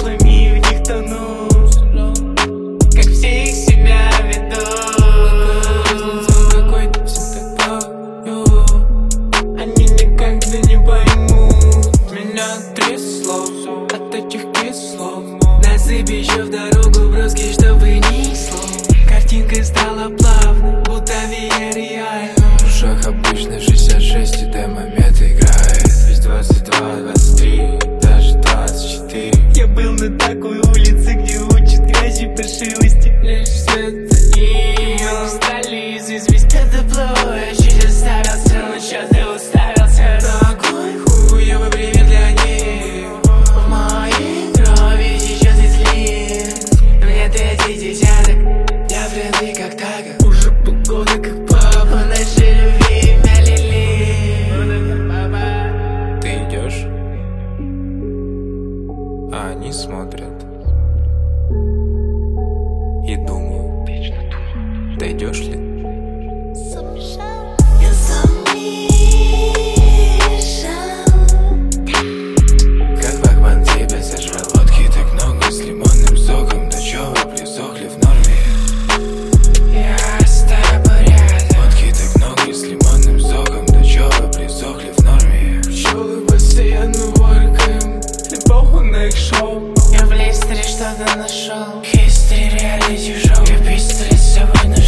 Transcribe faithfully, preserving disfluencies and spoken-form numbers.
приколами и в них тону. Как все их себя ведут. Какой-то все такое. Они никогда не поймут. Меня трясло от этих кислот. Насыпь еще в дорогу броски, чтобы не слов. Картинка стала плавной, будто реально. В ушах обычно шестьдесят шесть, и демомет играет. Здесь двадцать два, двадцать три, даже двадцать четыре. Я был на такой улице, где учат грязи по шилости. Лишь свет за ним. Мы устали известить это плохо. Я чуть оставился, но чё ты уставился? Такой хуёвый привет для них. В моей крови сейчас излит. Мне третий десяток, я вредный как тага. Уже полгода как папа, нашей любви налили. Ты идешь, а они смотрят и думают, дойдешь ли? Я замешан. Как Бакман тебя сожрал. Водки так много с лимонным соком. Да чё вы присохли в норме? Я с тобой рядом. Водки так много с лимонным соком. Да чё вы присохли в норме? Пчелы постоянно воркаем. Эпоху на их шоу. Я в листере что-то нашел. History, реалити шоу. Я пистолет с собой на